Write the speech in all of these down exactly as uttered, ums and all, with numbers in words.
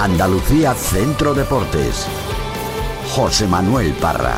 Andalucía Centro Deportes. José Manuel Parra.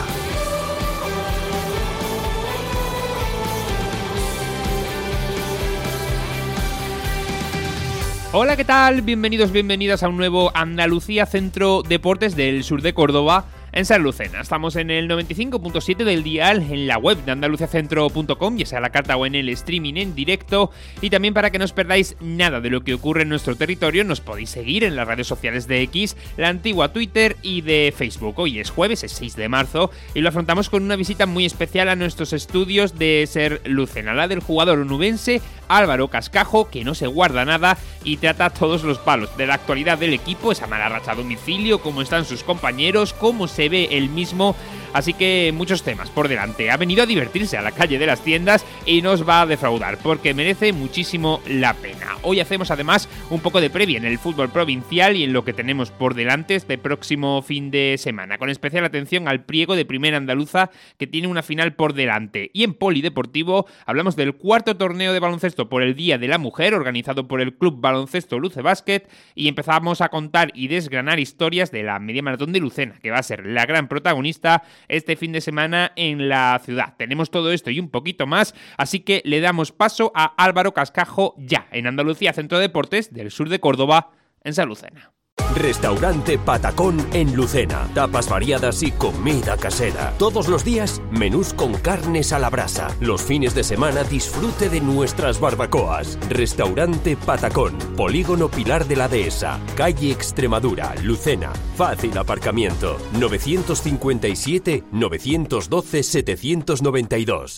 Hola, ¿qué tal? Bienvenidos, bienvenidas a un nuevo Andalucía Centro Deportes del sur de Córdoba, en San Lucena. Estamos en el noventa y cinco punto siete del dial, en la web de andaluciacentro punto com, ya sea a la carta o en el streaming en directo. Y también, para que no os perdáis nada de lo que ocurre en nuestro territorio, nos podéis seguir en las redes sociales de X, la antigua Twitter y de Facebook. Hoy es jueves, es seis de marzo, y lo afrontamos con una visita muy especial a nuestros estudios de Ser Lucena, la del jugador onubense Álvaro Cascajo, que no se guarda nada y trata todos los palos de la actualidad del equipo, esa mala racha a domicilio, cómo están sus compañeros, cómo se ve el mismo. Así que muchos temas por delante. Ha venido a divertirse a la calle de las tiendas y nos va a defraudar, porque merece muchísimo la pena. Hoy hacemos además un poco de previa en el fútbol provincial y en lo que tenemos por delante este próximo fin de semana, con especial atención al pliego de Primera Andaluza, que tiene una final por delante. Y en polideportivo hablamos del cuarto torneo de baloncesto por el Día de la Mujer, organizado por el Club Baloncesto Luce Básquet, y empezamos a contar y desgranar historias de la media maratón de Lucena, que va a ser la gran protagonista este fin de semana en la ciudad. Tenemos todo esto y un poquito más, así que le damos paso a Álvaro Cascajo ya, en Andalucía Centro Deportes del sur de Córdoba, en San Lucena. Restaurante Patacón en Lucena. Tapas variadas y comida casera. Todos los días, menús con carnes a la brasa. Los fines de semana, disfrute de nuestras barbacoas. Restaurante Patacón. Polígono Pilar de la Dehesa. Calle Extremadura, Lucena. Fácil aparcamiento. nueve cinco siete, nueve uno dos, siete nueve dos.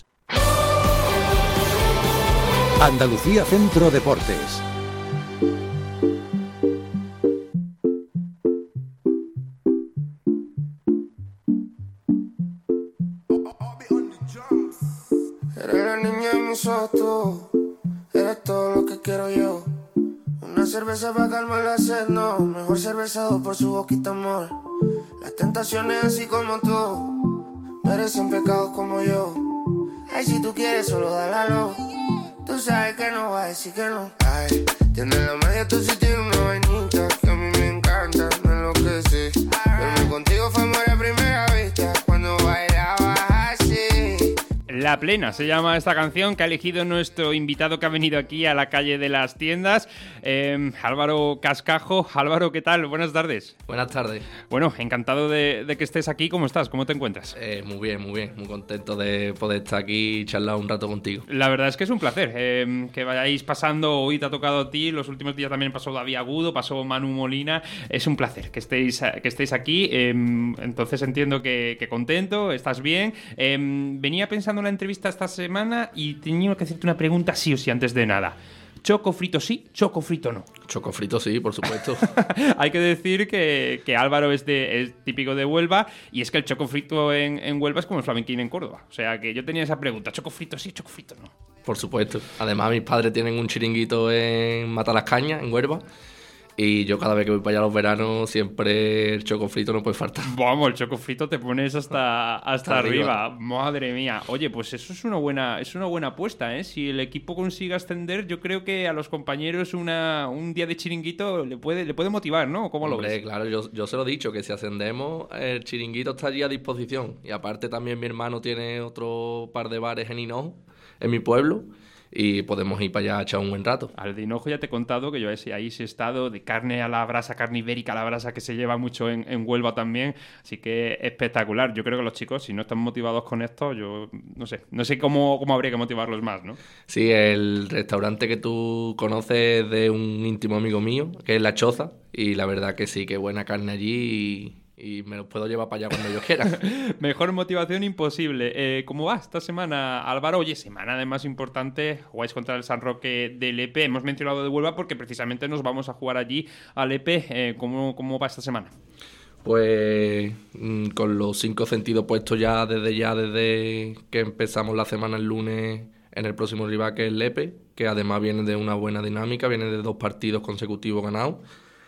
Andalucía Centro Deportes. Eres la niña de mis ojos, tú eres todo lo que quiero yo. Una cerveza para calmar la sed, no. Mejor cervezado por su boquita, amor. Las tentaciones así como tú merecen pecados como yo. Ay, si tú quieres solo dálalo. Tú sabes que no va a decir que no. Ay, tienes la magia, tú sí tienes una vainita que a mí me encanta, me enloquece. Verme contigo fue amor a primera vista cuando bailabas así. La Plena se llama esta canción que ha elegido nuestro invitado que ha venido aquí a la calle de las tiendas, eh, Álvaro Cascajo. Álvaro, ¿qué tal? Buenas tardes. Buenas tardes. Bueno, encantado de, de que estés aquí. ¿Cómo estás? ¿Cómo te encuentras? Eh, muy bien, muy bien. Muy contento de poder estar aquí y charlar un rato contigo. La verdad es que es un placer eh, que vayáis pasando. Hoy te ha tocado a ti, los últimos días también pasó David Agudo, pasó Manu Molina. Es un placer que estéis, que estéis aquí. Eh, entonces entiendo que, que contento, estás bien. Eh, venía pensando en la entrevista esta semana y tenía que hacerte una pregunta sí o sí antes de nada. ¿Choco frito sí, choco frito no? Choco frito sí, por supuesto. Hay que decir que, que Álvaro es, de, es típico de Huelva, y es que el choco frito en, en Huelva es como el flamenquín en Córdoba. O sea que yo tenía esa pregunta, ¿choco frito sí, choco frito no? Por supuesto. Además, mis padres tienen un chiringuito en Matalascañas, en Huelva. Y yo cada vez que voy para allá los veranos, siempre el choco frito no puede faltar. Vamos, el choco frito te pones hasta, hasta, hasta arriba. arriba. Madre mía. Oye, pues eso es una buena, es una buena apuesta, ¿eh? Si el equipo consigue ascender, yo creo que a los compañeros una, un día de chiringuito le puede, le puede motivar, ¿no? ¿Cómo Hombre, lo ves? Claro, yo, yo se lo he dicho, que si ascendemos, el chiringuito está allí a disposición. Y aparte también mi hermano tiene otro par de bares en Hinojo, en mi pueblo. Y podemos ir para allá a echar un buen rato. Al de Hinojo ya te he contado que yo ahí sí he estado, de carne a la brasa, carne ibérica a la brasa, que se lleva mucho en, en Huelva también, así que espectacular. Yo creo que los chicos, si no están motivados con esto, yo no sé, no sé cómo, cómo habría que motivarlos más, ¿no? Sí, el restaurante que tú conoces es de un íntimo amigo mío, que es La Choza, y la verdad que sí, que buena carne allí y... y me los puedo llevar para allá cuando yo quiera. Mejor motivación imposible. Eh, ¿Cómo va esta semana, Álvaro? Oye, semana además importante, jugáis contra el San Roque de Lepe. Hemos mencionado de Huelva porque precisamente nos vamos a jugar allí a Lepe. Eh, ¿cómo, ¿Cómo va esta semana? Pues mmm, con los cinco sentidos puestos ya desde ya, desde que empezamos la semana el lunes en el próximo rival, que es Lepe, que además viene de una buena dinámica, viene de dos partidos consecutivos ganados.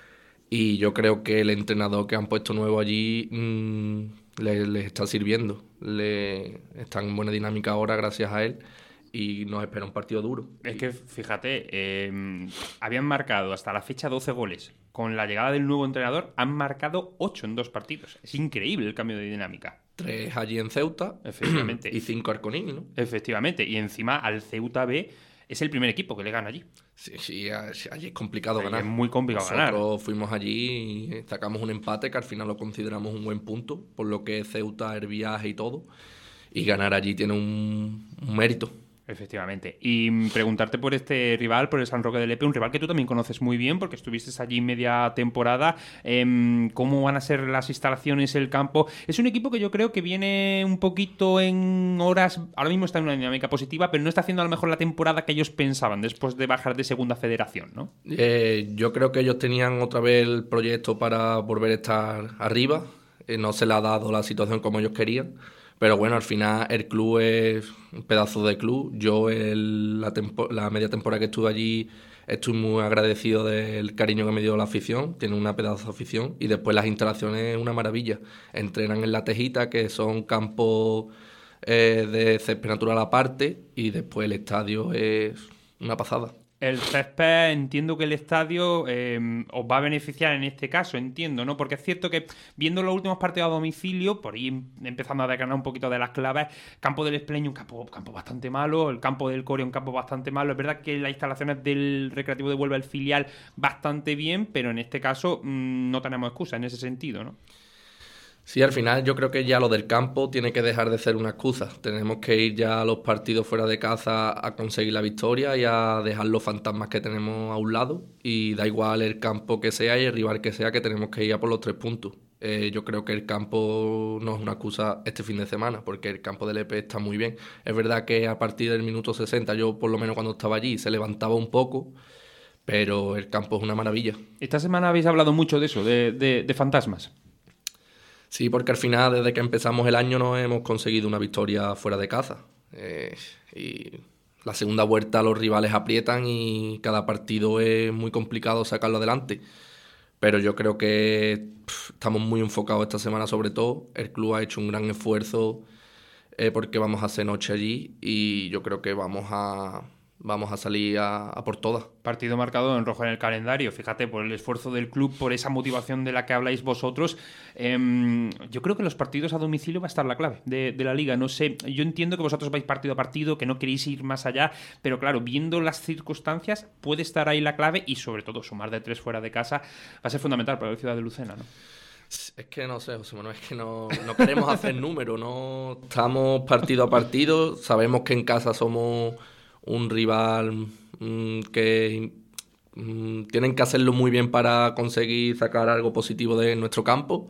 Y yo creo que el entrenador que han puesto nuevo allí mmm, les, les está sirviendo. Le, están en buena dinámica ahora gracias a él. Y nos espera un partido duro. Es que, fíjate, eh, habían marcado hasta la fecha doce goles con la llegada del nuevo entrenador, han marcado ocho en dos partidos. Es increíble el cambio de dinámica. Tres allí en Ceuta. Efectivamente. Y cinco Arconil, ¿no? Efectivamente. Y encima al Ceuta B es el primer equipo que le gana allí. Sí, sí, allí es complicado Allí ganar. es muy complicado Nosotros ganar. Nosotros fuimos allí y sacamos un empate que al final lo consideramos un buen punto, por lo que Ceuta, el viaje y todo. Y ganar allí tiene un, un mérito. Efectivamente. Y preguntarte por este rival, por el San Roque de Lepe, un rival que tú también conoces muy bien porque estuviste allí media temporada. Eh, ¿Cómo van a ser las instalaciones, el campo? Es un equipo que yo creo que viene un poquito en horas... Ahora mismo está en una dinámica positiva, pero no está haciendo a lo mejor la temporada que ellos pensaban después de bajar de segunda federación, ¿no? Eh, yo creo que ellos tenían otra vez el proyecto para volver a estar arriba. Eh, no se le ha dado la situación como ellos querían. Pero bueno, al final el club es un pedazo de club. Yo el, la, tempo, la media temporada que estuve allí estoy muy agradecido del cariño que me dio la afición. Tiene una pedazo de afición. Y después las instalaciones es una maravilla. Entrenan en La Tejita, que son campos eh, de césped natural aparte. Y después el estadio es una pasada. El césped, entiendo que el estadio eh, os va a beneficiar en este caso, entiendo, ¿no? Porque es cierto que viendo los últimos partidos a domicilio, por ahí empezando a desgranar un poquito de las claves, campo del Espleño, un campo, campo bastante malo, el campo del Coria, un campo bastante malo. Es verdad que las instalaciones del Recreativo de Huelva, el filial, bastante bien, pero en este caso mmm, no tenemos excusa en ese sentido, ¿no? Sí, al final yo creo que ya lo del campo tiene que dejar de ser una excusa. Tenemos que ir ya a los partidos fuera de casa a conseguir la victoria y a dejar los fantasmas que tenemos a un lado. Y da igual el campo que sea y el rival que sea, que tenemos que ir a por los tres puntos. Eh, yo creo que el campo no es una excusa este fin de semana, porque el campo del E P está muy bien. Es verdad que a partir del minuto sesenta, yo por lo menos cuando estaba allí, se levantaba un poco, pero el campo es una maravilla. Esta semana habéis hablado mucho de eso, de, de, de fantasmas. Sí, porque al final, desde que empezamos el año, no hemos conseguido una victoria fuera de casa. Eh, y la segunda vuelta los rivales aprietan y cada partido es muy complicado sacarlo adelante. Pero yo creo que pff, estamos muy enfocados esta semana sobre todo. El club ha hecho un gran esfuerzo eh, porque vamos a hacer noche allí y yo creo que vamos a... Vamos a salir a, a por todas. Partido marcado en rojo en el calendario. Fíjate, por el esfuerzo del club, por esa motivación de la que habláis vosotros. Eh, yo creo que los partidos a domicilio va a estar la clave de, de la Liga. No sé, yo entiendo que vosotros vais partido a partido, que no queréis ir más allá, pero claro, viendo las circunstancias, puede estar ahí la clave y sobre todo sumar de tres fuera de casa va a ser fundamental para la ciudad de Lucena, ¿no? Es que no sé, José Manuel, es que no, no queremos hacer números, no estamos partido a partido, sabemos que en casa somos un rival mmm, que mmm, tienen que hacerlo muy bien para conseguir sacar algo positivo de nuestro campo.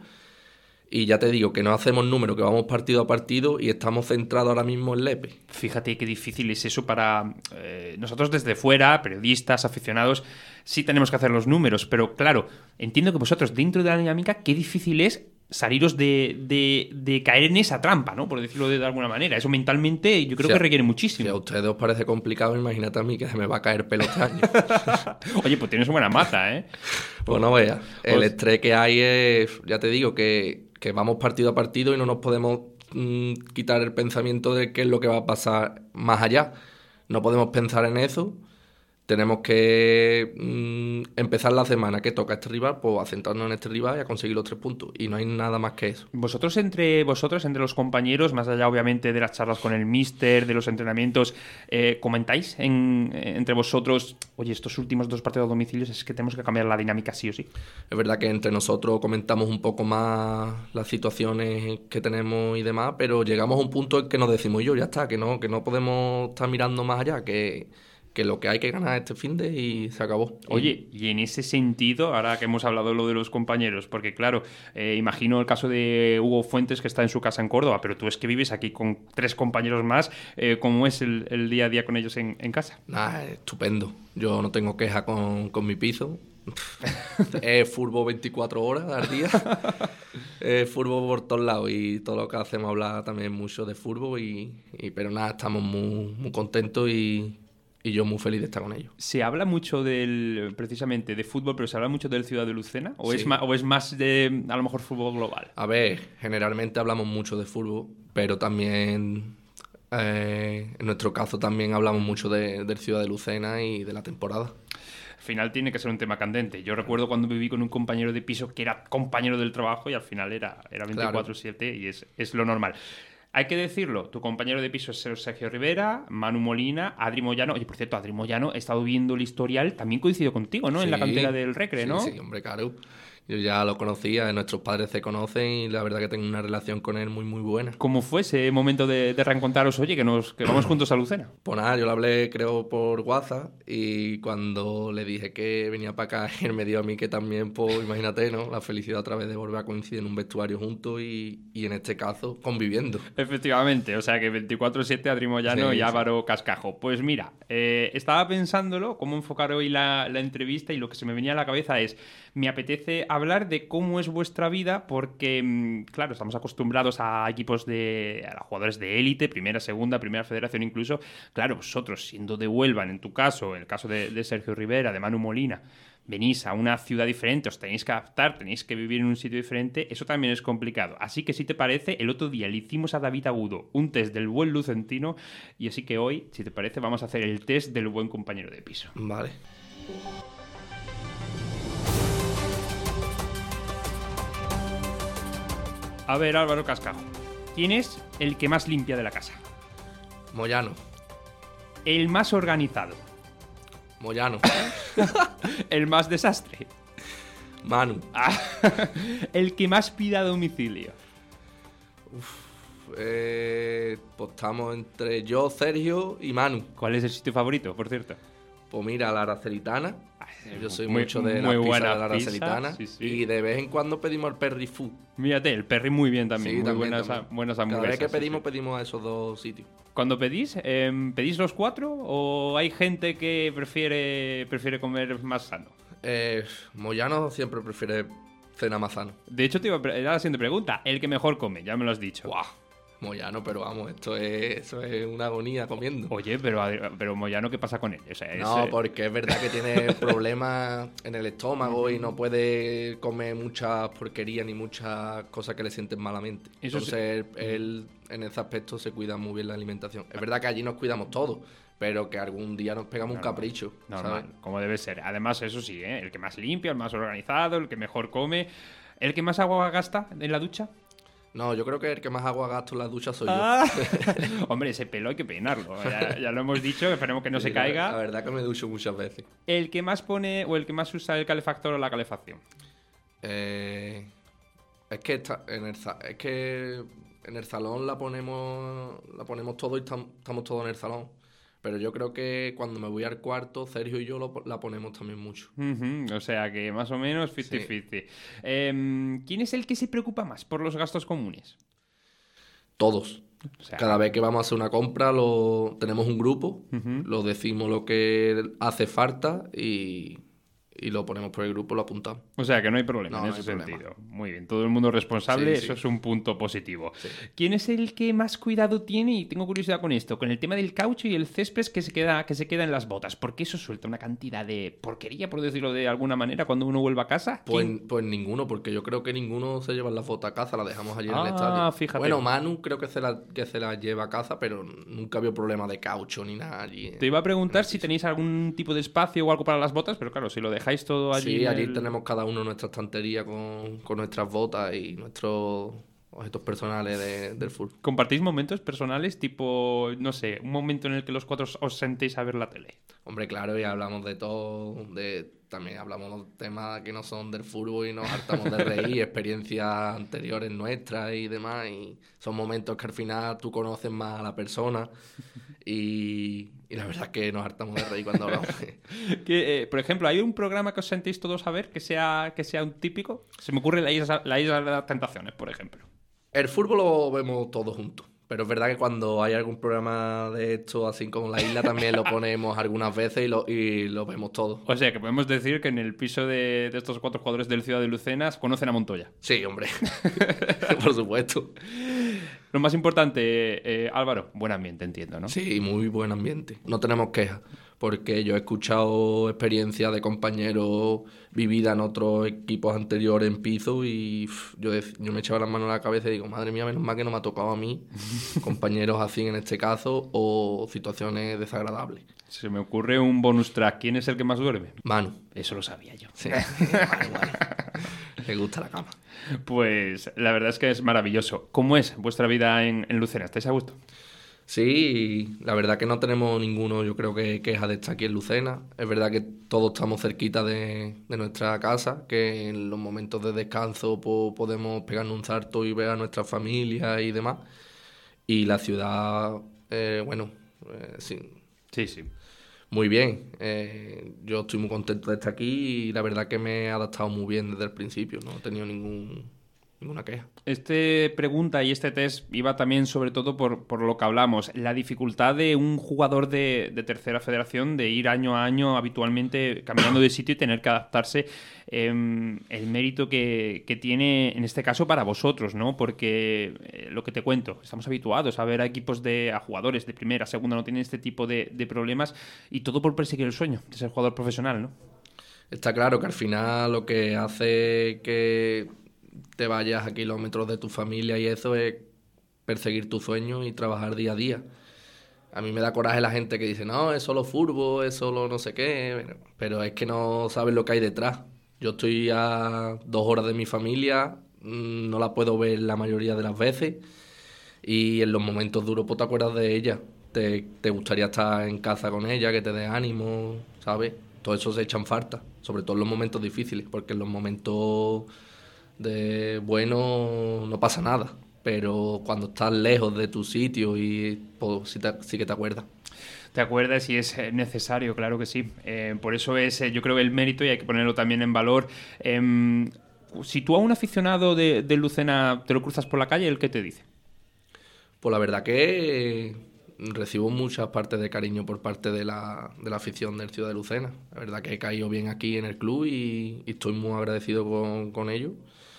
Y ya te digo que no hacemos números, que vamos partido a partido y estamos centrados ahora mismo en Lepe. Fíjate qué difícil es eso para eh, nosotros desde fuera, periodistas, aficionados, sí tenemos que hacer los números, pero claro, entiendo que vosotros dentro de la dinámica, qué difícil es saliros de, de, de caer en esa trampa, ¿no? Por decirlo de, de alguna manera. Eso mentalmente yo creo si que a, requiere muchísimo. Si a ustedes os parece complicado, imagínate a mí que se me va a caer pelo este año. Oye, pues tienes buena maza, ¿eh? Pues no veas. El pues... estrés que hay es, ya te digo, que, que vamos partido a partido y no nos podemos mmm, quitar el pensamiento de qué es lo que va a pasar más allá. No podemos pensar en eso. Tenemos que mmm, empezar la semana que toca este rival, pues a centrarnos en este rival y a conseguir los tres puntos. Y no hay nada más que eso. Vosotros entre vosotros, entre los compañeros, más allá obviamente de las charlas con el míster, de los entrenamientos, eh, ¿comentáis en, eh, entre vosotros, oye, estos últimos dos partidos a domicilio es que tenemos que cambiar la dinámica sí o sí? Es verdad que entre nosotros comentamos un poco más las situaciones que tenemos y demás, pero llegamos a un punto en que nos decimos yo, ya está, que no, que no podemos estar mirando más allá, que... que lo que hay que ganar este finde y se acabó. Oye, y en ese sentido, ahora que hemos hablado de lo de los compañeros, porque claro, eh, imagino el caso de Hugo Fuentes que está en su casa en Córdoba, pero tú es que vives aquí con tres compañeros más, eh, ¿cómo es el, el día a día con ellos en, en casa? Nah, estupendo. Yo no tengo queja con, con mi piso. Es fútbol veinticuatro horas al día. Es fútbol por todos lados y todo lo que hacemos habla también mucho de fútbol y, y pero nada, estamos muy, muy contentos y Y yo muy feliz de estar con ellos. ¿Se habla mucho del precisamente de fútbol, pero se habla mucho del Ciudad de Lucena? ¿O, sí. es, más, ¿O es más de, a lo mejor, fútbol global? A ver, generalmente hablamos mucho de fútbol, pero también, eh, en nuestro caso, también hablamos mucho de, del Ciudad de Lucena y de la temporada. final tiene que ser un tema candente. Yo recuerdo cuando viví con un compañero de piso que era compañero del trabajo y al final era, era veinticuatro siete y es, es lo normal. Hay que decirlo, tu compañero de piso es Sergio Rivera, Manu Molina, Adri Moyano. Oye, por cierto, Adri Moyano, he estado viendo el historial, también coincidió contigo, ¿no? Sí, en la cantera del Recre, ¿no? Sí, sí, hombre, claro. Yo ya lo conocía, nuestros padres se conocen y la verdad que tengo una relación con él muy, muy buena. ¿Cómo fue ese momento de, de reencontraros? Oye, que nos que vamos juntos a Lucena. Pues nada, yo le hablé creo por WhatsApp y cuando le dije que venía para acá, él me dio a mí que también, pues imagínate, ¿no? La felicidad otra vez de volver a coincidir en un vestuario juntos y, y en este caso conviviendo. Efectivamente, o sea que veinticuatro siete Adri Moyano sí, y Álvaro sí. Cascajo. Pues mira, eh, estaba pensándolo, cómo enfocar hoy la, la entrevista y lo que se me venía a la cabeza es, me apetece hablar de cómo es vuestra vida porque, claro, estamos acostumbrados a equipos de a jugadores de élite, primera, segunda, primera federación incluso. Claro, vosotros siendo de Huelva, en tu caso, en el caso de, de Sergio Rivera, de Manu Molina, venís a una ciudad diferente, os tenéis que adaptar, tenéis que vivir en un sitio diferente, eso también es complicado. Así que si te parece, el otro día le hicimos a David Agudo un test del buen lucentino y así que hoy, si te parece, vamos a hacer el test del buen compañero de piso. Vale. A ver, Álvaro Cascajo, ¿quién es el que más limpia de la casa? Moyano. El más organizado. Moyano. El más desastre. Manu. Ah, el que más pida a domicilio. Uf, eh, pues estamos entre yo, Sergio y Manu. ¿Cuál es el sitio favorito, por cierto? Pues mira, la Aracelitana. Yo soy muy, mucho de muy la pizza buena de la Aracelitana. Sí, sí. Y de vez en cuando pedimos el Perry Food. Mírate, el Perry muy bien también. Sí, muy también, buenas, también. buenas Cada hamburguesas. vez que pedimos, sí, sí. pedimos a esos dos sitios. Cuando pedís, eh, ¿pedís los cuatro o hay gente que prefiere, prefiere comer más sano? Eh, Moyano siempre prefiere cena más sano. De hecho, te iba a pre- era la siguiente pregunta. El que mejor come, ya me lo has dicho. ¡Guau! Moyano, pero vamos, esto es, eso es una agonía comiendo. Oye, pero, pero Moyano, ¿qué pasa con él? O sea, es, No, eh, porque es verdad que tiene problemas en el estómago y no puede comer muchas porquerías ni muchas cosas que le sienten malamente. Eso Entonces, sí. él en ese aspecto se cuida muy bien la alimentación. Es verdad que allí nos cuidamos todos, pero que algún día nos pegamos normal, un capricho. Normal, ¿sabes? como debe ser. Además, eso sí, ¿eh? El que más limpia, el más organizado, el que mejor come. ¿El que más agua gasta en la ducha? No, yo creo que el que más agua gasto en la ducha soy Ah. yo. Hombre, ese pelo hay que peinarlo. Ya, ya lo hemos dicho, esperemos que no Sí, se caiga. La, la verdad que me ducho muchas veces. ¿El que más pone o el que más usa el calefactor o la calefacción? Eh, es que está en el sa- es que en el salón la ponemos la ponemos todo y tam- estamos todos en el salón. Pero yo creo que cuando me voy al cuarto, Sergio y yo lo, la ponemos también mucho. Ujú, o sea que más o menos cincuenta cincuenta. Eh, ¿Quién es el que se preocupa más por los gastos comunes? Todos. O sea, Cada vez que vamos a hacer una compra, lo tenemos un grupo, Ujú. lo decimos lo que hace falta y, y lo ponemos por el grupo, lo apuntamos. O sea que no hay problema No, en no ese hay problema. sentido. Muy bien, todo el mundo responsable, Sí, eso sí. es un punto positivo. Sí. ¿Quién es el que más cuidado tiene? Y tengo curiosidad con esto, con el tema del caucho y el césped que se queda, que se queda en las botas. Porque eso suelta una cantidad de porquería, por decirlo de alguna manera, cuando uno vuelve a casa. Pues, ¿Quién? pues ninguno, porque yo creo que ninguno se lleva la foto a casa, la dejamos allí en Ah, el estadio. fíjate. Bueno, Manu creo que se, la, que se la lleva a casa, pero nunca había problema de caucho ni nada allí. Te iba a preguntar si tenéis algún tipo de espacio o algo para las botas, pero claro, si lo dejáis todo allí. Sí, en allí el- tenemos cada uno nuestra estantería con, con nuestras botas y nuestros objetos personales de- del fútbol. ¿Compartís momentos personales, tipo, no sé, un momento en el que los cuatro os sentéis a ver la tele? Hombre, claro, y hablamos de todo, de también hablamos de temas que no son del fútbol y nos hartamos de reír, experiencias anteriores nuestras y demás, y son momentos que al final tú conoces más a la persona y, y la verdad es que nos hartamos de reír cuando hablamos. Que, eh, por ejemplo, ¿hay un programa que os sentéis todos a ver que sea, que sea un típico? Se me ocurre la isla, la isla de las tentaciones, por ejemplo. El fútbol lo vemos todos juntos. Pero es verdad que cuando hay algún programa de esto, así como La Isla, también lo ponemos algunas veces y lo, y lo vemos todos. O sea, que podemos decir que en el piso de, de estos cuatro jugadores del Ciudad de Lucenas conocen a Montoya. Sí, hombre. Por supuesto. Lo más importante, eh, Álvaro, buen ambiente, entiendo, ¿no? Sí, muy buen ambiente. No tenemos quejas. porque yo he escuchado experiencias de compañeros vividas en otros equipos anteriores en piso y uf, yo, yo me echaba las manos a la cabeza y digo, madre mía, menos mal que no me ha tocado a mí, compañeros así en este caso, o situaciones desagradables. Se me ocurre un bonus track. ¿Quién es el que más duerme? Manu. Eso lo sabía yo. Sí, vale, vale. Le gusta la cama. Pues la verdad es que es maravilloso. ¿Cómo es vuestra vida en, en Lucena? ¿Estáis a gusto? Sí, la verdad que no tenemos ninguno, yo creo que queja de estar aquí en Lucena. Es verdad que todos estamos cerquita de, de nuestra casa, que en los momentos de descanso pues, podemos pegarnos un salto y ver a nuestra familia y demás. Y la ciudad, eh, bueno, eh, sí. Sí, sí. Muy bien. Eh, yo estoy muy contento de estar aquí y la verdad que me he adaptado muy bien desde el principio. No he tenido ningún... ninguna queja. Este pregunta y este test iba también sobre todo por, por lo que hablamos, la dificultad de un jugador de, de tercera federación de ir año a año habitualmente cambiando de sitio y tener que adaptarse, eh, el mérito que, que tiene en este caso para vosotros, ¿no? Porque eh, lo que te cuento, estamos habituados a ver a equipos de a jugadores de primera, segunda, no tienen este tipo de, de problemas y todo por perseguir el sueño de ser jugador profesional, ¿no? Está claro que al final lo que hace que te vayas a kilómetros de tu familia y eso es perseguir tu sueño y trabajar día a día. A mí me da coraje la gente que dice, no, es solo fútbol, es solo no sé qué, pero es que no sabes lo que hay detrás. Yo estoy a dos horas de mi familia, no la puedo ver la mayoría de las veces y en los momentos duros pues te acuerdas de ella. Te, te gustaría estar en casa con ella, que te dé ánimo, ¿sabes? Todo eso se echan falta, sobre todo en los momentos difíciles, porque en los momentos de bueno no pasa nada, pero cuando estás lejos de tu sitio y pues, sí, te, sí que te acuerdas. Te acuerdas y es necesario, claro que sí. Eh, por eso es, eh, yo creo, el mérito y hay que ponerlo también en valor. Eh, si tú a un aficionado de, de Lucena te lo cruzas por la calle, ¿el qué te dice? Pues la verdad que recibo muchas partes de cariño por parte de la, de la afición del Ciudad de Lucena. La verdad que he caído bien aquí en el club y, y estoy muy agradecido con, con ellos.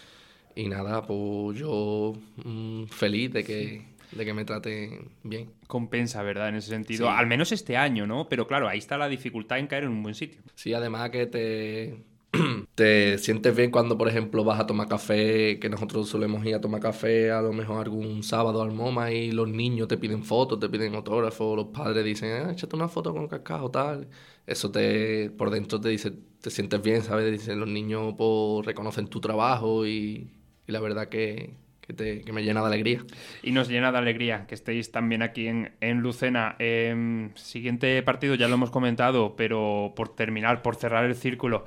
Y nada, pues yo mmm, feliz de que, de que me traten bien. Compensa, ¿verdad? En ese sentido. Sí. Al menos este año, ¿no? Pero claro, ahí está la dificultad en caer en un buen sitio. Sí, además que te, te sientes bien cuando, por ejemplo, vas a tomar café, que nosotros solemos ir a tomar café a lo mejor algún sábado al MoMA y los niños te piden fotos, te piden autógrafos, los padres dicen, ah, échate una foto con Cascajo, tal. Eso te por dentro te dice, te sientes bien, ¿sabes? Dicen, los niños pues, reconocen tu trabajo y... Y la verdad que, que, te, que me llena de alegría. Y nos llena de alegría que estéis también aquí en, en Lucena. Eh, siguiente partido, ya lo hemos comentado, pero por terminar, por cerrar el círculo,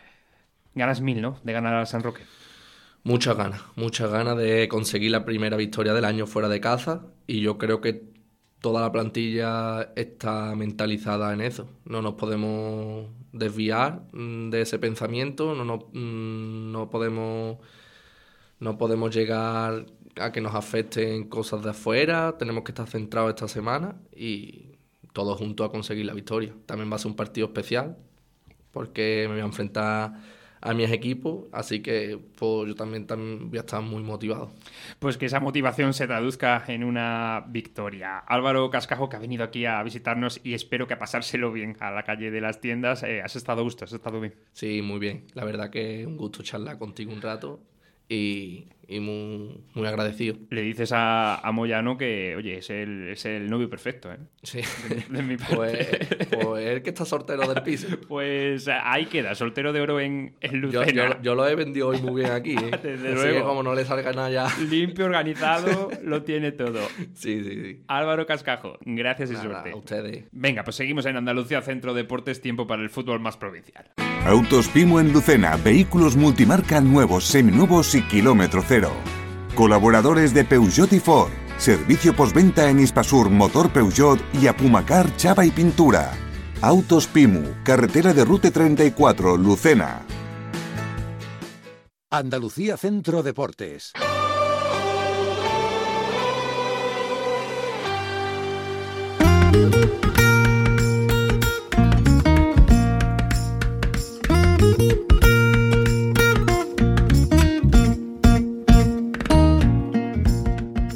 ganas mil, ¿no? De ganar al San Roque. Muchas ganas, muchas ganas de conseguir la primera victoria del año fuera de casa. Y yo creo que toda la plantilla está mentalizada en eso. No nos podemos desviar de ese pensamiento, no, no, no podemos... No podemos llegar a que nos afecten cosas de afuera, tenemos que estar centrados esta semana y todos juntos a conseguir la victoria. También va a ser un partido especial porque me voy a enfrentar a mis equipos, así que pues, yo también, también voy a estar muy motivado. Pues que esa motivación se traduzca en una victoria. Álvaro Cascajo, que ha venido aquí a visitarnos y espero que a pasárselo bien a la calle de las tiendas. Eh, ¿Has estado a gusto? ¿Has estado bien? Sí, muy bien. La verdad que es un gusto charlar contigo un rato. Y, y muy, muy agradecido. Le dices a, a Moyano que, oye, es el, es el novio perfecto, ¿eh? Sí. De, de mi parte. Pues, pues el que está soltero del piso. Pues ahí queda, soltero de oro en, en Lucena. Yo, yo, yo lo he vendido hoy muy bien aquí, ¿eh? Desde Así luego. que como no le salga nada ya. Limpio, organizado, lo tiene todo. Sí, sí, sí. Álvaro Cascajo, gracias y Nada, suerte. a ustedes. Venga, pues seguimos en Andalucía Centro Deportes, tiempo para el fútbol más provincial. Autos Pimo en Lucena, vehículos multimarca nuevos, seminuevos y kilómetro cero. Colaboradores de Peugeot y Ford. Servicio postventa en Hispasur, Motor Peugeot y Apumacar, Chapa y Pintura. Autos Pimu, carretera de Rute treinta y cuatro, Lucena. Andalucía Centro Deportes.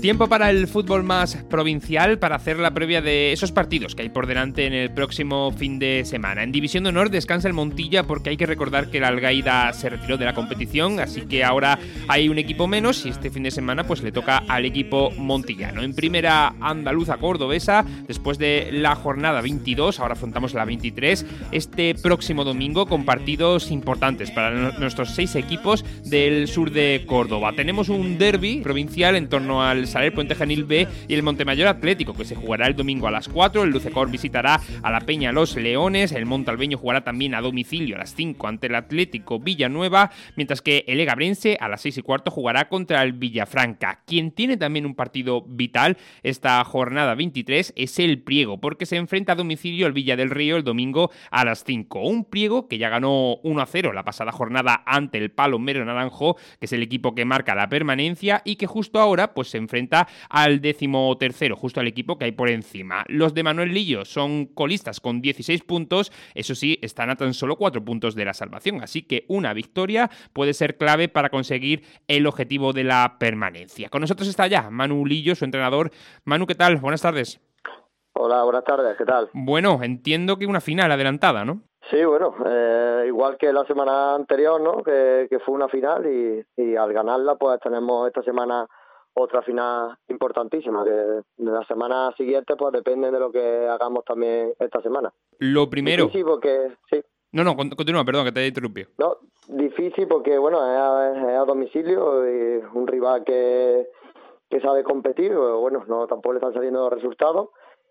Tiempo para el fútbol más provincial, para hacer la previa de esos partidos que hay por delante en el próximo fin de semana. En División de Honor descansa el Montilla porque hay que recordar que el Algaida se retiró de la competición, así que ahora hay un equipo menos y este fin de semana pues le toca al equipo montillano. En primera andaluza cordobesa, después de la jornada veintidós, ahora afrontamos la veintitrés, este próximo domingo con partidos importantes para nuestros seis equipos del sur de Córdoba. Tenemos un derbi provincial en torno al Saler Puente Genil B y el Montemayor Atlético, que se jugará el domingo a las cuatro. El Lucecor visitará a la Peña Los Leones. El Montalbeño jugará también a domicilio a las cinco ante el Atlético Villanueva, mientras que el Egabrense a las seis y cuarto jugará contra el Villafranca. Quien tiene también un partido vital esta jornada veintitrés es el Priego, porque se enfrenta a domicilio al Villa del Río el domingo a las cinco. Un Priego que ya ganó uno a cero la pasada jornada ante el Palomero Naranjo, que es el equipo que marca la permanencia y que justo ahora pues se enfrenta al décimo tercero, justo al equipo que hay por encima. Los de Manuel Lillo son colistas con dieciséis puntos, eso sí, están a tan solo cuatro puntos de la salvación, así que una victoria puede ser clave para conseguir el objetivo de la permanencia. Con nosotros está ya Manu Lillo, su entrenador. Manu, ¿qué tal? Buenas tardes. Hola, buenas tardes, ¿qué tal? Bueno, entiendo que una final adelantada, ¿no? Sí, bueno, eh, igual que la semana anterior, ¿no? Que, que fue una final y, y al ganarla pues tenemos esta semana otra final importantísima, que de la semana siguiente pues depende de lo que hagamos también esta semana. Lo primero... Difícil porque... Sí. No, no, continúa, perdón, que te he interrumpido. No, difícil porque, bueno, es a, es a domicilio y un rival que, que sabe competir, pero bueno, no tampoco le están saliendo los resultados.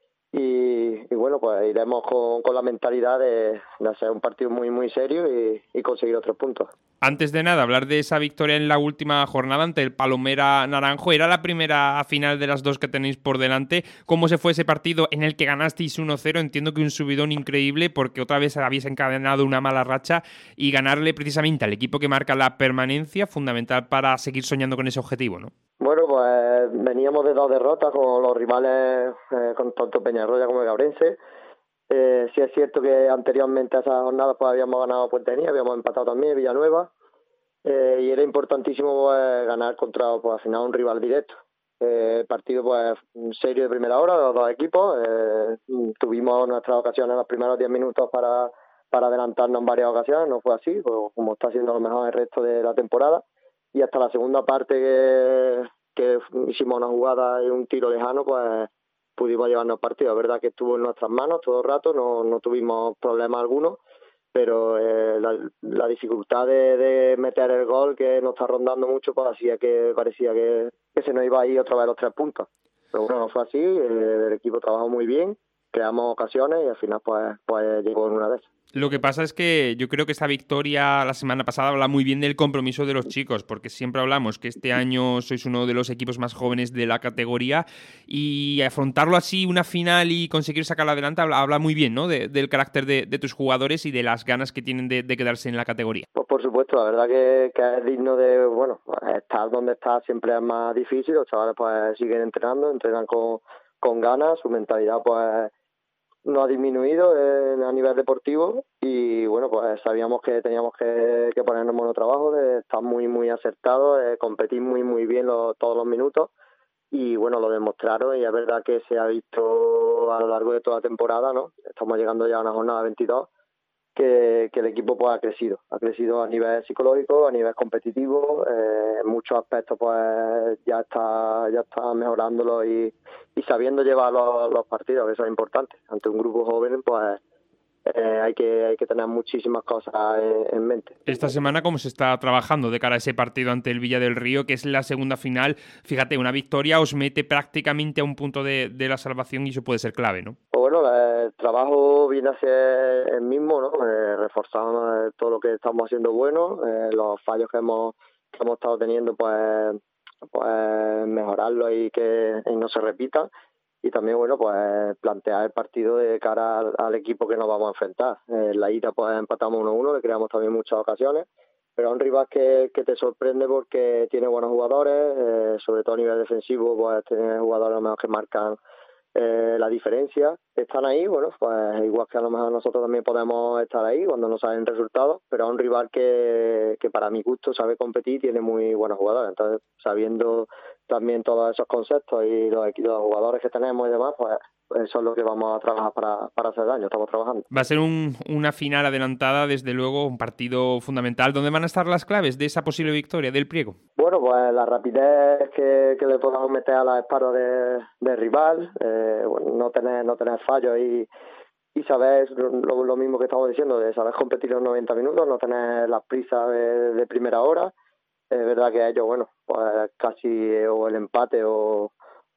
Y, y bueno, pues iremos con, con la mentalidad de, de hacer un partido muy muy serio y, y conseguir otros puntos. Antes de nada, hablar de esa victoria en la última jornada ante el Palomera Naranjo. Era la primera final de las dos que tenéis por delante. ¿Cómo se fue ese partido en el que ganasteis uno cero? Entiendo que un subidón increíble porque otra vez habéis encadenado una mala racha y ganarle precisamente al equipo que marca la permanencia, fundamental para seguir soñando con ese objetivo, ¿no? Bueno, pues veníamos de dos derrotas con los rivales, eh, con tanto Peñarroya como el Egabrense. Eh, sí es cierto que anteriormente a esas jornadas pues habíamos ganado Puente Genil, habíamos empatado también Villanueva, eh, y era importantísimo pues, ganar contra pues, al final un rival directo. Eh, el partido pues serio de primera hora de los dos equipos. Eh, tuvimos nuestras ocasiones en los primeros diez minutos para, para adelantarnos en varias ocasiones, no fue así, pues, como está siendo a lo mejor el resto de la temporada. Y hasta la segunda parte que, que hicimos una jugada y un tiro lejano, pues pudimos llevarnos el partido. Es verdad que estuvo en nuestras manos todo el rato, no, no tuvimos problema alguno, pero eh, la, la dificultad de, de meter el gol, que nos está rondando mucho, pues hacía que parecía que, que se nos iba a ir otra vez los tres puntos. Pero bueno, no fue así, el, el equipo trabajó muy bien, creamos ocasiones y al final pues, pues llegó en una de esas. Lo que pasa es que yo creo que esta victoria la semana pasada habla muy bien del compromiso de los chicos, porque siempre hablamos que este año sois uno de los equipos más jóvenes de la categoría y afrontarlo así, una final y conseguir sacarla adelante, habla, habla muy bien, ¿no? De, del carácter de, de tus jugadores y de las ganas que tienen de, de quedarse en la categoría. Pues por supuesto, la verdad que, que es digno de, bueno, estar donde está siempre es más difícil, los chavales pues siguen entrenando, entrenan con, con ganas, su mentalidad pues no ha disminuido eh, a nivel deportivo y bueno, pues sabíamos que teníamos que, que ponernos mono trabajo, de estar muy muy acertados, de competir muy muy bien los, todos los minutos y bueno, lo demostraron y es verdad que se ha visto a lo largo de toda la temporada, ¿no? Estamos llegando ya a una jornada veintidós, que, que el equipo pues ha crecido, ha crecido a nivel psicológico, a nivel competitivo, eh, en muchos aspectos pues ya está ya está mejorándolo y, y sabiendo llevar los, los partidos, que eso es importante. Ante un grupo joven pues eh, hay que hay que tener muchísimas cosas en, en mente. Esta semana, ¿cómo se está trabajando de cara a ese partido ante el Villa del Río, que es la segunda final? Fíjate, una victoria os mete prácticamente a un punto de, de la salvación y eso puede ser clave, ¿no? Pues bueno, el trabajo viene a ser el mismo, ¿no? Eh, reforzando todo lo que estamos haciendo bueno, eh, los fallos que hemos que hemos estado teniendo, pues pues mejorarlo y que y no se repita. Y también, bueno, pues plantear el partido de cara al, al equipo que nos vamos a enfrentar. En la ida pues empatamos uno a uno, le creamos también muchas ocasiones, pero es un rival que, que te sorprende porque tiene buenos jugadores, eh, sobre todo a nivel defensivo, pues tiene jugadores a lo mejor que marcan eh, la diferencia, están ahí, bueno, pues igual que a lo mejor nosotros también podemos estar ahí cuando no salen resultados, pero es un rival que, que para mi gusto sabe competir y tiene muy buenos jugadores. Entonces, sabiendo también todos esos conceptos y los, los jugadores que tenemos y demás, pues eso es lo que vamos a trabajar para, para hacer daño, estamos trabajando. Va a ser un, una final adelantada, desde luego, un partido fundamental. ¿Dónde van a estar las claves de esa posible victoria del Priego? Bueno, pues la rapidez que, que le podamos meter a las espaldas de, de rival, eh, bueno, no tener no tener fallos y, y saber lo, lo mismo que estamos diciendo, de saber competir los noventa minutos, no tener las prisas de, de primera hora. Es verdad que ellos, bueno, pues casi o el empate o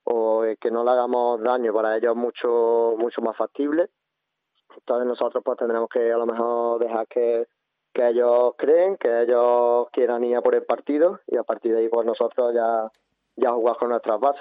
o que no le hagamos daño para ellos es mucho mucho más factible. Entonces nosotros pues tendremos que a lo mejor dejar que, que ellos creen, que ellos quieran ir a por el partido y a partir de ahí pues nosotros ya, ya jugar con nuestras bases.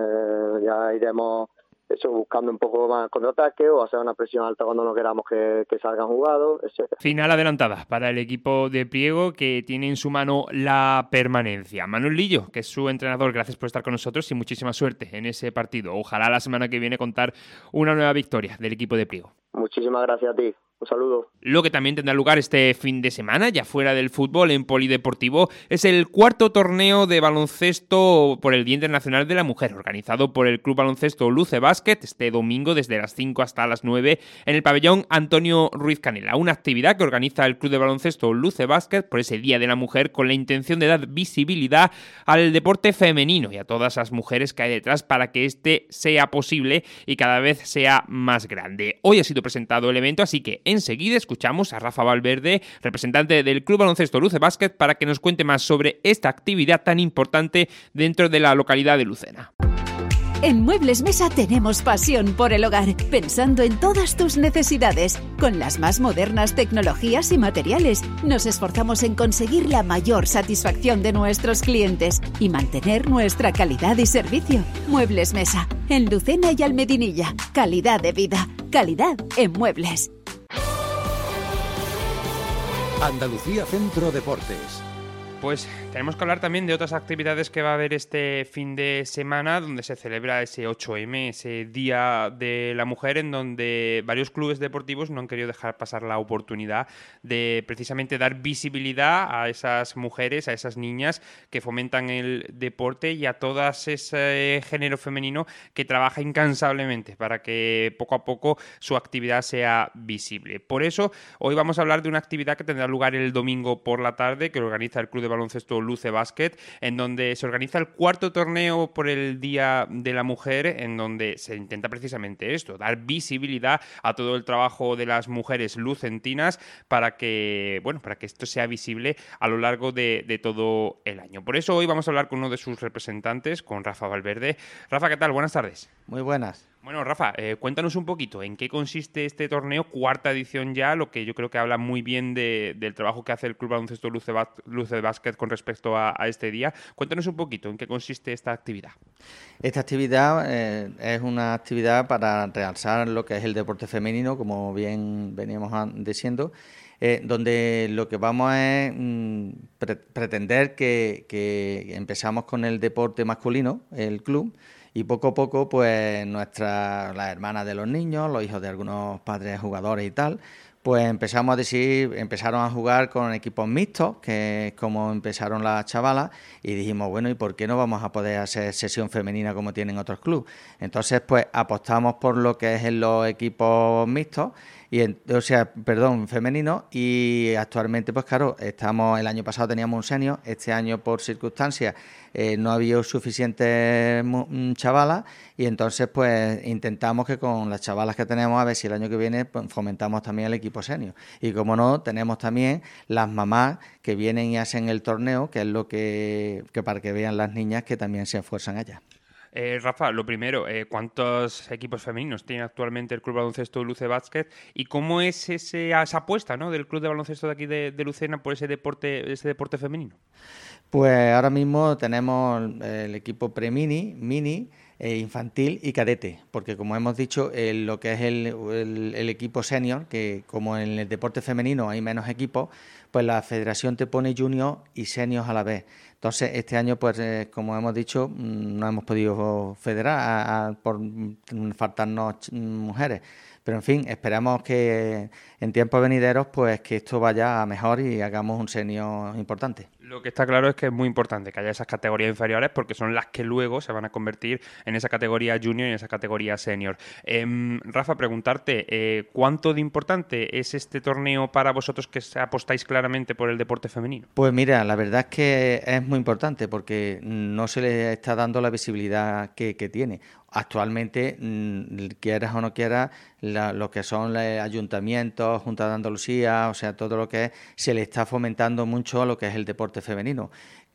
Eh, ya iremos eso buscando un poco más contraataque o hacer una presión alta cuando no queramos que, que salgan jugados, etcétera. Final adelantada para el equipo de Priego, que tiene en su mano la permanencia. Manuel Lillo, que es su entrenador, gracias por estar con nosotros y muchísima suerte en ese partido. Ojalá la semana que viene contar una nueva victoria del equipo de Priego. Muchísimas gracias a ti. Un saludo. Lo que también tendrá lugar este fin de semana, ya fuera del fútbol, en Polideportivo, es el cuarto torneo de baloncesto por el Día Internacional de la Mujer, organizado por el Club Baloncesto Luce Basket, este domingo desde las cinco hasta las nueve, en el pabellón Antonio Ruiz Canela. Una actividad que organiza el Club de Baloncesto Luce Basket por ese Día de la Mujer, con la intención de dar visibilidad al deporte femenino y a todas las mujeres que hay detrás para que este sea posible y cada vez sea más grande. Hoy ha sido presentado el evento, así que enseguida escuchamos a Rafa Valverde, representante del Club Baloncesto Luce Basket, para que nos cuente más sobre esta actividad tan importante dentro de la localidad de Lucena. En Muebles Mesa tenemos pasión por el hogar, pensando en todas tus necesidades. Con las más modernas tecnologías y materiales, nos esforzamos en conseguir la mayor satisfacción de nuestros clientes y mantener nuestra calidad y servicio. Muebles Mesa, en Lucena y Almedinilla. Calidad de vida, calidad en muebles. Andalucía Centro Deportes. Pues tenemos que hablar también de otras actividades que va a haber este fin de semana, donde se celebra ese ocho eme, ese Día de la Mujer, en donde varios clubes deportivos no han querido dejar pasar la oportunidad de precisamente dar visibilidad a esas mujeres, a esas niñas que fomentan el deporte y a todo ese género femenino que trabaja incansablemente para que poco a poco su actividad sea visible. Por eso, hoy vamos a hablar de una actividad que tendrá lugar el domingo por la tarde, que organiza el Club de Baloncesto Luce Basket, en donde se organiza el cuarto torneo por el Día de la Mujer, en donde se intenta precisamente esto, dar visibilidad a todo el trabajo de las mujeres lucentinas para que, bueno, para que esto sea visible a lo largo de, de todo el año. Por eso hoy vamos a hablar con uno de sus representantes, con Rafa Valverde. Rafa, ¿qué tal? Buenas tardes. Muy buenas. Bueno, Rafa, eh, cuéntanos un poquito en qué consiste este torneo, cuarta edición ya, lo que yo creo que habla muy bien de, del trabajo que hace el Club Baloncesto Luce, Luce Basket con respecto a, a este día. Cuéntanos un poquito en qué consiste esta actividad. Esta actividad eh, es una actividad para realzar lo que es el deporte femenino, como bien veníamos diciendo, eh, donde lo que vamos es mm, pre- pretender que, que empezamos con el deporte masculino, el club, y poco a poco, pues nuestras, las hermanas de los niños, los hijos de algunos padres jugadores y tal, pues empezamos a decir, empezaron a jugar con equipos mixtos, que es como empezaron las chavalas, y dijimos, bueno, ¿y por qué no vamos a poder hacer sesión femenina como tienen otros clubes? Entonces, pues apostamos por lo que es en los equipos mixtos, y en, o sea, perdón, femenino, y actualmente, pues claro, estamos, el año pasado teníamos un senior, este año por circunstancias eh, no había suficientes chavalas, y entonces pues intentamos que con las chavalas que tenemos, a ver si el año que viene pues, fomentamos también el equipo senior. Y como no, tenemos también las mamás que vienen y hacen el torneo, que es lo que, que para que vean las niñas que también se esfuerzan allá. Eh, Rafa, lo primero, eh, ¿cuántos equipos femeninos tiene actualmente el Club Baloncesto Luce Basket? ¿Y cómo es ese, esa apuesta, ¿no?, del Club de Baloncesto de aquí de, de Lucena por ese deporte, ese deporte femenino? Pues ahora mismo tenemos el equipo pre-mini, mini, eh, infantil y cadete, porque como hemos dicho, eh, lo que es el, el, el equipo senior, que como en el deporte femenino hay menos equipos, pues la federación te pone junior y seniors a la vez. Entonces, este año, pues eh, como hemos dicho, no hemos podido federar a, a, por faltarnos mujeres. Pero, en fin, esperamos que en tiempos venideros, pues que esto vaya a mejor y hagamos un senior importante. Lo que está claro es que es muy importante que haya esas categorías inferiores porque son las que luego se van a convertir en esa categoría junior y en esa categoría senior. Eh, Rafa, preguntarte, eh, ¿cuánto de importante es este torneo para vosotros que apostáis claramente por el deporte femenino? Pues mira, la verdad es que es muy importante porque no se le está dando la visibilidad que, que tiene. Actualmente, quieras o no quieras, la, lo que son los ayuntamientos, Junta de Andalucía, o sea, todo lo que es, se le está fomentando mucho a lo que es el deporte femenino.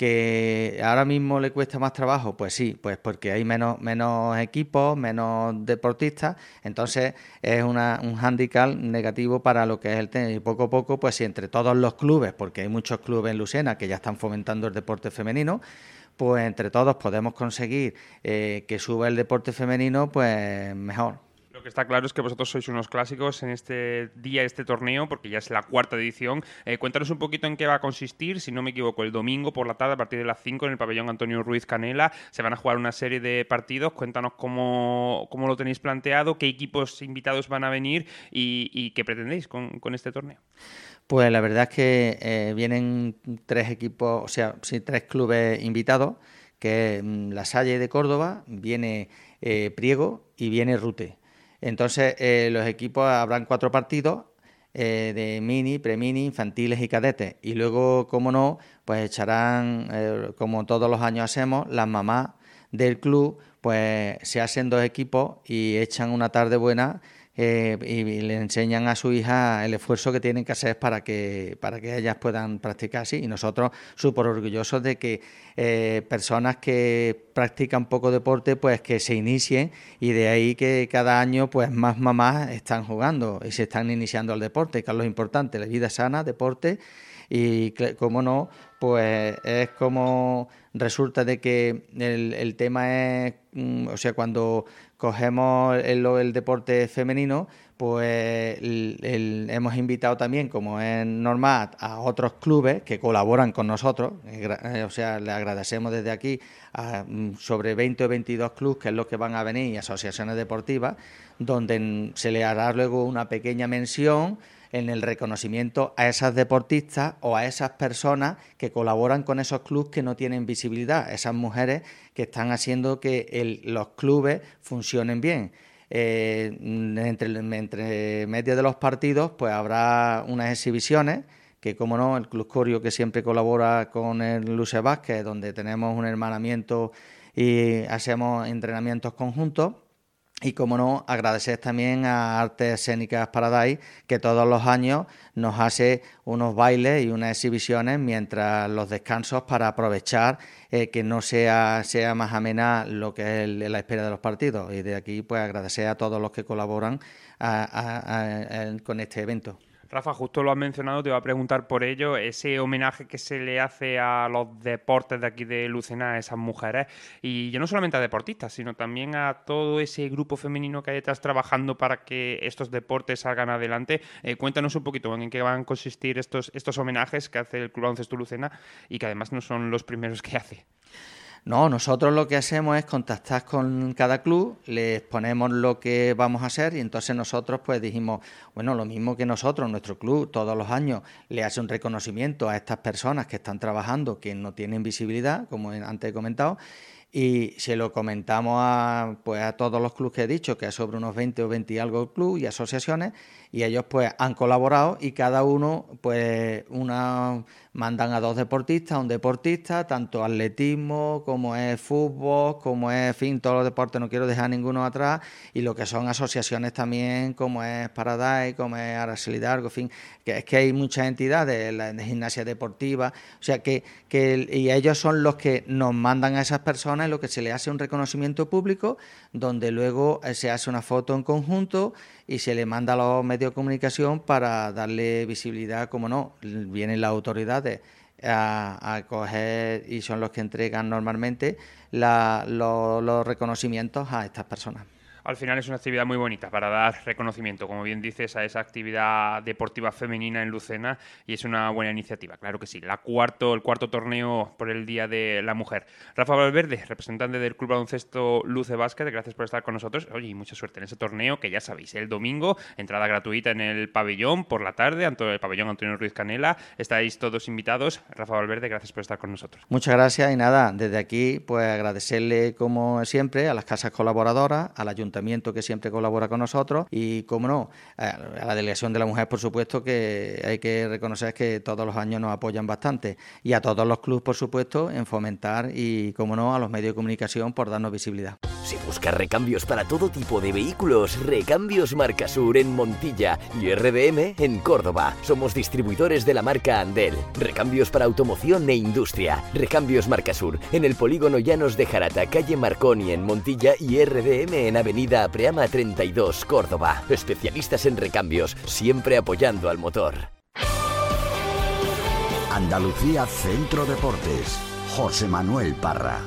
¿Que ahora mismo le cuesta más trabajo? Pues sí, pues porque hay menos, menos equipos, menos deportistas, entonces es una, un hándicap negativo para lo que es el tenis. Y poco a poco, pues si entre todos los clubes, porque hay muchos clubes en Lucena que ya están fomentando el deporte femenino, pues entre todos podemos conseguir eh, que suba el deporte femenino, pues mejor. Lo que está claro es que vosotros sois unos clásicos en este día, este torneo, porque ya es la cuarta edición. Eh, cuéntanos un poquito en qué va a consistir. Si no me equivoco, el domingo por la tarde, a partir de las cinco, en el pabellón Antonio Ruiz Canela, se van a jugar una serie de partidos. Cuéntanos cómo, cómo lo tenéis planteado, qué equipos invitados van a venir y, y qué pretendéis con, con este torneo. Pues la verdad es que eh, vienen tres equipos, o sea, sí, tres clubes invitados, que es La Salle de Córdoba, viene eh, Priego y viene Rute. Entonces, eh, los equipos habrán cuatro partidos eh, de mini, premini, infantiles y cadetes. Y luego, como no, pues echarán, eh, como todos los años hacemos, las mamás del club, pues se hacen dos equipos y echan una tarde buena. Eh, y, y le enseñan a su hija el esfuerzo que tienen que hacer para que para que ellas puedan practicar así. Y nosotros súper orgullosos de que eh, personas que practican poco deporte, pues que se inicien, y de ahí que cada año pues más mamás están jugando y se están iniciando al deporte, que es lo importante, la vida sana, deporte. Y como no, pues es como resulta de que el, el tema es, o sea, cuando cogemos el, el deporte femenino, pues el, el, hemos invitado también, como es normal, a otros clubes que colaboran con nosotros, eh, o sea, le agradecemos desde aquí a sobre veinte o veintidós clubes, que es lo que van a venir, y asociaciones deportivas, donde se le hará luego una pequeña mención en el reconocimiento a esas deportistas o a esas personas que colaboran con esos clubes que no tienen visibilidad, esas mujeres que están haciendo que el, los clubes funcionen bien. Eh, entre, entre medio de los partidos pues habrá unas exhibiciones que, como no, el Club Corio, que siempre colabora con el Luce Vázquez, donde tenemos un hermanamiento y hacemos entrenamientos conjuntos. Y, como no, agradecer también a Artes Escénicas Paradise, que todos los años nos hace unos bailes y unas exhibiciones mientras los descansos, para aprovechar eh, que no sea, sea más amena lo que es el, la espera de los partidos. Y de aquí, pues, agradecer a todos los que colaboran a, a, a, a, con este evento. Rafa, justo lo has mencionado, te iba a preguntar por ello, ese homenaje que se le hace a los deportes de aquí de Lucena, a esas mujeres, y ya no solamente a deportistas, sino también a todo ese grupo femenino que hay detrás trabajando para que estos deportes salgan adelante. Eh, cuéntanos un poquito en qué van a consistir estos, estos homenajes que hace el Club Baloncesto Lucena, y que además no son los primeros que hace. No, nosotros lo que hacemos es contactar con cada club, les ponemos lo que vamos a hacer, y entonces nosotros pues dijimos, bueno, lo mismo que nosotros, nuestro club todos los años le hace un reconocimiento a estas personas que están trabajando, que no tienen visibilidad, como antes he comentado, y se lo comentamos a, pues, a todos los clubes que he dicho, que es sobre unos veinte o veinte y algo clubes y asociaciones, y ellos pues han colaborado, y cada uno pues una mandan a dos deportistas, a un deportista, tanto atletismo como es fútbol, como es, en fin, todos los deportes, no quiero dejar ninguno atrás, y lo que son asociaciones también, como es Paradise, como es Araceli Hidalgo, en fin, que es que hay muchas entidades, la de gimnasia deportiva, o sea que, que y ellos son los que nos mandan a esas personas, y lo que se le hace un reconocimiento público, donde luego se hace una foto en conjunto y se le manda a los medios de comunicación para darle visibilidad, como no, vienen las autoridades a, a coger, y son los que entregan normalmente la, los, los reconocimientos a estas personas. Al final es una actividad muy bonita para dar reconocimiento, como bien dices, a esa actividad deportiva femenina en Lucena, y es una buena iniciativa, claro que sí. La cuarto, el cuarto torneo por el Día de la Mujer. Rafa Valverde, representante del Club Baloncesto Luce Básquet, gracias por estar con nosotros. Oye, y mucha suerte en ese torneo que ya sabéis, el domingo, entrada gratuita en el pabellón por la tarde, ante el pabellón Antonio Ruiz Canela. Estáis todos invitados. Rafa Valverde, gracias por estar con nosotros. Muchas gracias y nada, desde aquí pues agradecerle como siempre a las casas colaboradoras, al ayuntamiento que siempre colabora con nosotros y, como no, a la Delegación de la Mujer, por supuesto, que hay que reconocer que todos los años nos apoyan bastante, y a todos los clubes, por supuesto, en fomentar y, como no, a los medios de comunicación por darnos visibilidad. Si buscas recambios para todo tipo de vehículos, Recambios Marcasur en Montilla y R D M en Córdoba. Somos distribuidores de la marca Andel. Recambios para automoción e industria. Recambios Marcasur en el polígono Llanos de Jarata, calle Marconi en Montilla, y R D M en avenida Apreama treinta y dos, Córdoba. Especialistas en recambios, siempre apoyando al motor. Andalucía Centro Deportes. José Manuel Parra.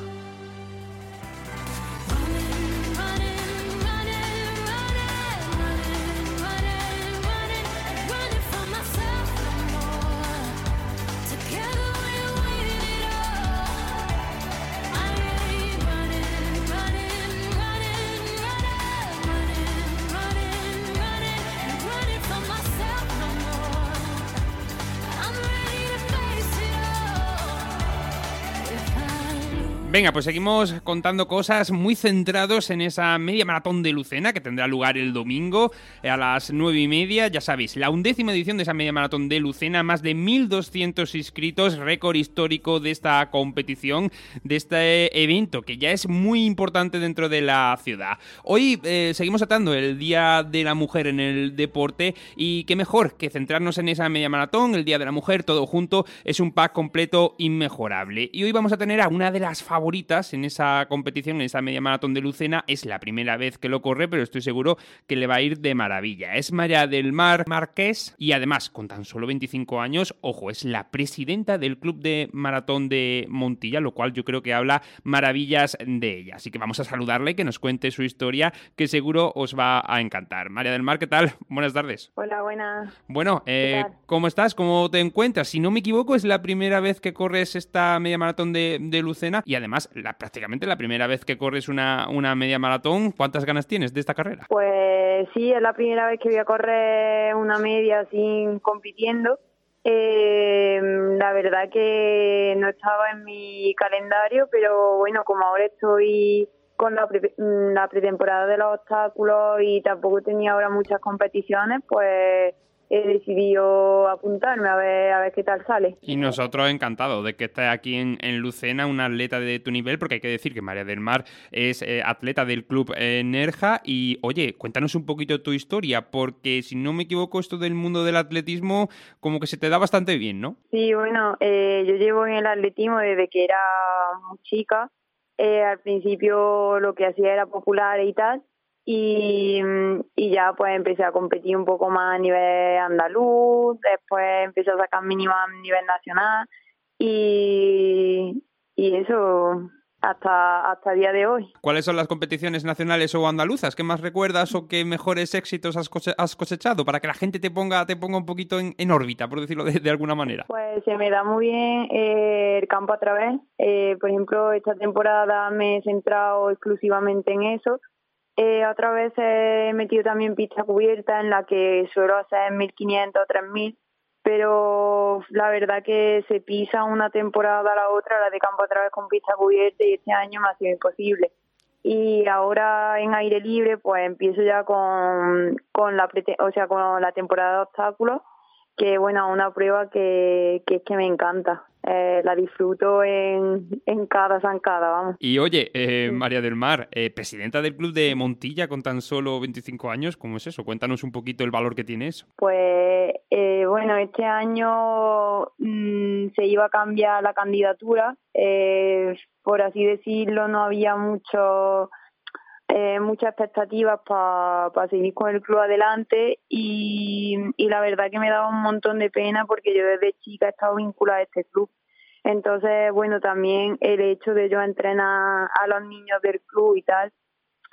Venga, pues seguimos contando cosas muy centrados en esa media maratón de Lucena que tendrá lugar el domingo a las nueve y media. Ya sabéis, la undécima edición de esa media maratón de Lucena, más de mil doscientos inscritos, récord histórico de esta competición, de este evento que ya es muy importante dentro de la ciudad. Hoy eh, seguimos tratando el Día de la Mujer en el deporte, y qué mejor que centrarnos en esa media maratón, el Día de la Mujer, todo junto, es un pack completo inmejorable. Y hoy vamos a tener a una de las favoritas en esa competición, en esa media maratón de Lucena. Es la primera vez que lo corre, pero estoy seguro que le va a ir de maravilla. Es María del Mar Márquez, y además, con tan solo veinticinco años, ojo, es la presidenta del Club de Maratón de Montilla, lo cual yo creo que habla maravillas de ella. Así que vamos a saludarle, que nos cuente su historia, que seguro os va a encantar. María del Mar, ¿qué tal? Buenas tardes. Hola, buenas. Bueno, eh, ¿cómo estás? ¿Cómo te encuentras? Si no me equivoco, es la primera vez que corres esta media maratón de, de Lucena, y además La, prácticamente la primera vez que corres una, una media maratón. ¿Cuántas ganas tienes de esta carrera? Pues sí, es la primera vez que voy a correr una media así compitiendo. Eh, la verdad que no estaba en mi calendario, pero bueno, como ahora estoy con la, pre, la pretemporada de los obstáculos y tampoco tenía ahora muchas competiciones, pues he decidido apuntarme a ver a ver qué tal sale. Y nosotros encantados de que estés aquí en, en Lucena, una atleta de tu nivel, porque hay que decir que María del Mar es eh, atleta del club eh, Nerja. Y oye, cuéntanos un poquito tu historia, porque si no me equivoco, esto del mundo del atletismo como que se te da bastante bien, ¿no? Sí, bueno, eh, yo llevo en el atletismo desde que era muy chica. Eh, al principio lo que hacía era popular y tal, Y, y ya pues empecé a competir un poco más a nivel andaluz, después empecé a sacar mínimo a nivel nacional y, y eso hasta hasta el día de hoy. ¿Cuáles son las competiciones nacionales o andaluzas que más recuerdas o que mejores éxitos has, cose- has cosechado para que la gente te ponga te ponga un poquito en, en órbita, por decirlo de, de alguna manera? Pues se me da muy bien eh, el campo a través. Eh, por ejemplo, esta temporada me he centrado exclusivamente en eso. Eh, otra vez he metido también pista cubierta, en la que suelo hacer mil quinientos o tres mil, pero la verdad que se pisa una temporada a la otra, la de campo a través con pista cubierta, y este año me ha sido imposible. Y ahora en aire libre pues empiezo ya con, con la prete- o sea con la temporada de obstáculos, que bueno, una prueba que, que es que me encanta. Eh, la disfruto en, en cada zancada, vamos. Y oye, eh, María del Mar, eh, presidenta del club de Montilla con tan solo veinticinco años, ¿cómo es eso? Cuéntanos un poquito el valor que tiene eso. Pues eh, bueno, este año mmm, se iba a cambiar la candidatura, eh, por así decirlo, no había mucho... Eh, muchas expectativas para pa seguir con el club adelante, y, y la verdad que me daba un montón de pena porque yo desde chica he estado vinculada a este club. Entonces, bueno, también el hecho de yo entrenar a los niños del club y tal,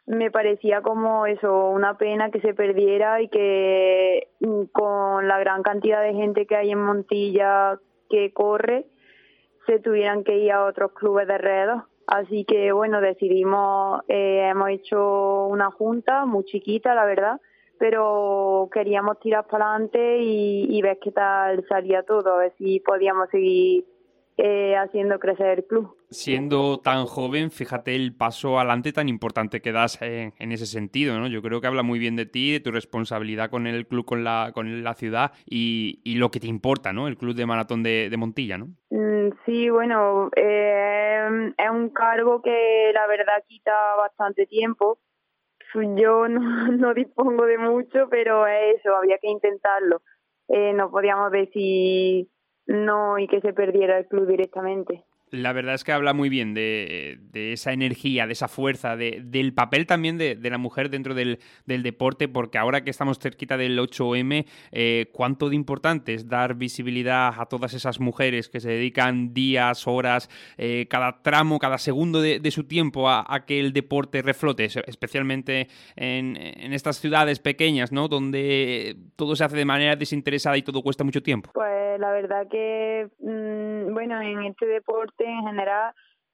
me parecía como eso, una pena que se perdiera y que con la gran cantidad de gente que hay en Montilla que corre, se tuvieran que ir a otros clubes de alrededor. Así que bueno, decidimos, eh, hemos hecho una junta muy chiquita, la verdad, pero queríamos tirar para adelante y, y ver qué tal salía todo, a ver si podíamos seguir eh, haciendo crecer el club. Siendo tan joven, fíjate el paso adelante tan importante que das eh, en ese sentido, ¿no? Yo creo que habla muy bien de ti, de tu responsabilidad con el club, con la con la ciudad y, y lo que te importa, ¿no? El club de maratón de, de Montilla, ¿no? Mm, sí, bueno, eh, es un cargo que la verdad quita bastante tiempo. Yo no, no dispongo de mucho, pero es eso, había que intentarlo. Eh, no podíamos decir no y que se perdiera el club directamente. La verdad es que habla muy bien de, de esa energía, de esa fuerza, de, del papel también de, de la mujer dentro del, del deporte, porque ahora que estamos cerquita del ocho eme, eh, cuánto de importante es dar visibilidad a todas esas mujeres que se dedican días, horas, eh, cada tramo, cada segundo de, de su tiempo a, a que el deporte reflote, especialmente en, en estas ciudades pequeñas, ¿no? Donde todo se hace de manera desinteresada y todo cuesta mucho tiempo. Pues la verdad que, mmm, bueno, en este deporte en general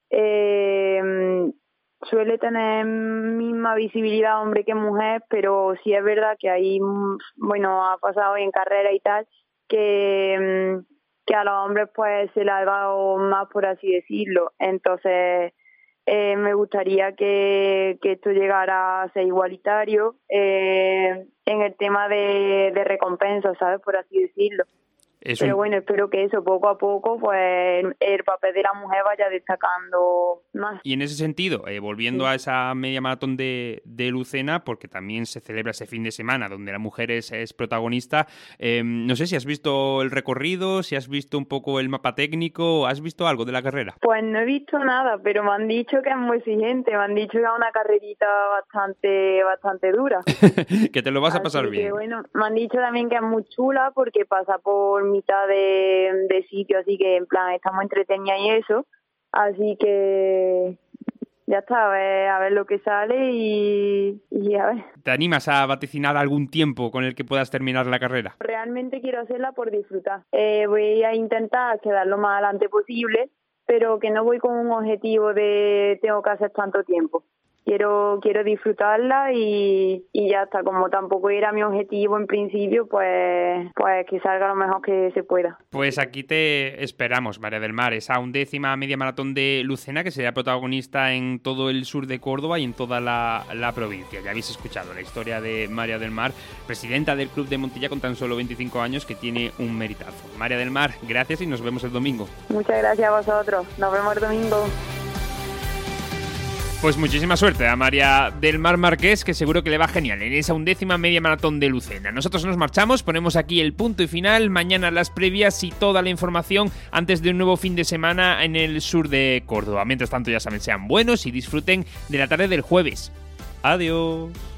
eh, suele tener misma visibilidad hombre que mujer, pero sí es verdad que ahí, bueno, ha pasado en carrera y tal, que, que a los hombres pues se les ha dado más, por así decirlo. Entonces eh, me gustaría que, que esto llegara a ser igualitario eh, en el tema de, de recompensas, ¿sabes? Por así decirlo. Es Pero un... bueno, espero que eso poco a poco, pues el papel de la mujer vaya destacando más. Y en ese sentido, eh, volviendo sí. a esa media maratón de, de Lucena, porque también se celebra ese fin de semana donde la mujer es, es protagonista, eh, no sé si has visto el recorrido, si has visto un poco el mapa técnico, ¿has visto algo de la carrera? Pues no he visto nada, pero me han dicho que es muy exigente, me han dicho que es una carrerita bastante bastante dura. Que te lo vas a pasar Así bien. Que, bueno, me han dicho también que es muy chula porque pasa por mitad de, de sitio, así que en plan estamos entretenidas y eso, así que ya está, a ver, a ver lo que sale y, y a ver. ¿Te animas a vaticinar algún tiempo con el que puedas terminar la carrera? Realmente quiero hacerla por disfrutar. Eh, voy a intentar quedar lo más adelante posible, pero que no voy con un objetivo de tengo que hacer tanto tiempo. Quiero quiero disfrutarla y, y ya está. Como tampoco era mi objetivo en principio, pues pues que salga lo mejor que se pueda. Pues aquí te esperamos, María del Mar, esa undécima media maratón de Lucena que será protagonista en todo el sur de Córdoba y en toda la, la provincia. Ya habéis escuchado la historia de María del Mar, presidenta del Club de Montilla con tan solo veinticinco años, que tiene un meritazo. María del Mar, gracias y nos vemos el domingo. Muchas gracias a vosotros. Nos vemos el domingo. Pues muchísima suerte a María del Mar Marqués, que seguro que le va genial en esa undécima media maratón de Lucena. Nosotros nos marchamos, ponemos aquí el punto y final. Mañana las previas y toda la información antes de un nuevo fin de semana en el sur de Córdoba. Mientras tanto, ya saben, sean buenos y disfruten de la tarde del jueves. Adiós.